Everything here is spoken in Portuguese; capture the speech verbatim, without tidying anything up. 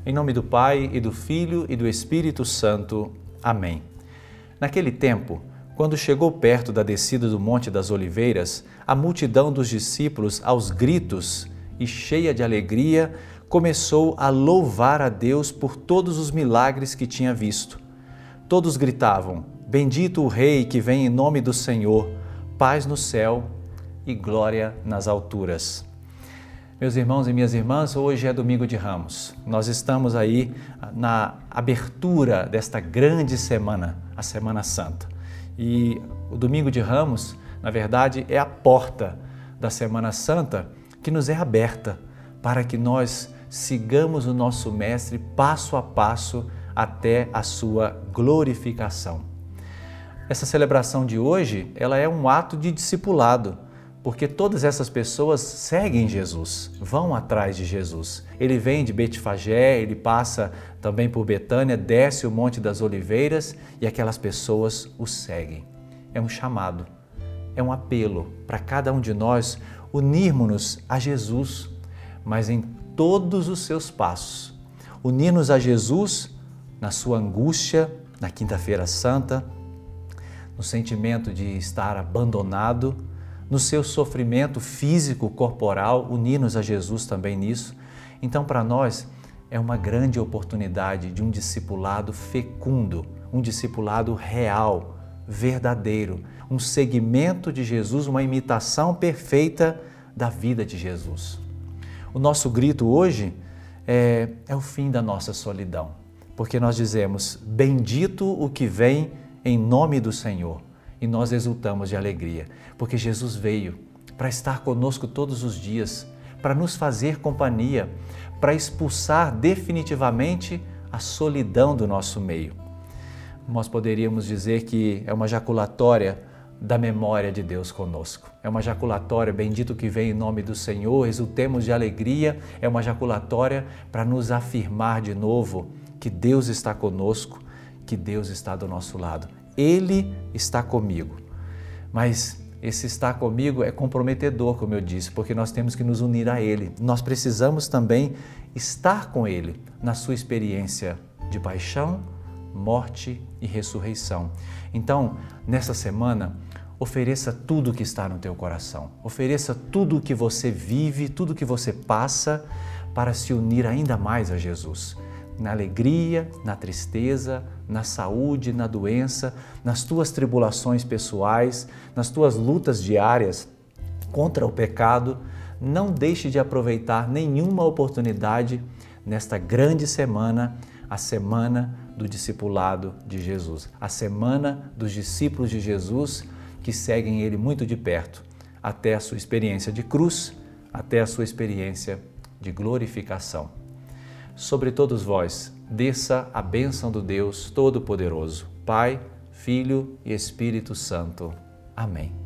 Em nome do Pai, e do Filho, e do Espírito Santo. Amém. Naquele tempo, quando chegou perto da descida do Monte das Oliveiras, a multidão dos discípulos, aos gritos e cheia de alegria, começou a louvar a Deus por todos os milagres que tinha visto. Todos gritavam: Bendito o Rei que vem em nome do Senhor, paz no céu e glória nas alturas. Meus irmãos e minhas irmãs, hoje é domingo de Ramos. Nós estamos aí na abertura desta grande semana, a Semana Santa. E o domingo de Ramos, na verdade, é a porta da Semana Santa que nos é aberta para que nós sigamos o nosso Mestre passo a passo até a sua glorificação. Essa celebração de hoje, ela é um ato de discipulado, porque todas essas pessoas seguem Jesus, vão atrás de Jesus. Ele vem de Betfagé, ele passa também por Betânia, desce o Monte das Oliveiras e aquelas pessoas o seguem. É um chamado, é um apelo para cada um de nós unirmos-nos a Jesus, mas em todos os seus passos. Unir-nos a Jesus na sua angústia, na Quinta-feira Santa, no sentimento de estar abandonado, no seu sofrimento físico, corporal, unir-nos a Jesus também nisso. Então, para nós, é uma grande oportunidade de um discipulado fecundo, um discipulado real, verdadeiro, um seguimento de Jesus, uma imitação perfeita da vida de Jesus. O nosso grito hoje é, é o fim da nossa solidão, porque nós dizemos, bendito o que vem em nome do Senhor. E nós exultamos de alegria, porque Jesus veio para estar conosco todos os dias, para nos fazer companhia, para expulsar definitivamente a solidão do nosso meio. Nós poderíamos dizer que é uma jaculatória da memória de Deus conosco. É uma jaculatória, bendito que vem em nome do Senhor, exultemos de alegria, é uma jaculatória para nos afirmar de novo que Deus está conosco, que Deus está do nosso lado. Ele está comigo, mas esse estar comigo é comprometedor, como eu disse, porque nós temos que nos unir a Ele. Nós precisamos também estar com Ele na sua experiência de paixão, morte e ressurreição. Então, nessa semana, ofereça tudo o que está no teu coração, ofereça tudo o que você vive, tudo o que você passa para se unir ainda mais a Jesus. Na alegria, na tristeza, na saúde, na doença, nas tuas tribulações pessoais, nas tuas lutas diárias contra o pecado, não deixe de aproveitar nenhuma oportunidade nesta grande semana, a semana do discipulado de Jesus, a semana dos discípulos de Jesus que seguem Ele muito de perto, até a sua experiência de cruz, até a sua experiência de glorificação. Sobre todos vós, desça a bênção do Deus Todo-Poderoso, Pai, Filho e Espírito Santo. Amém.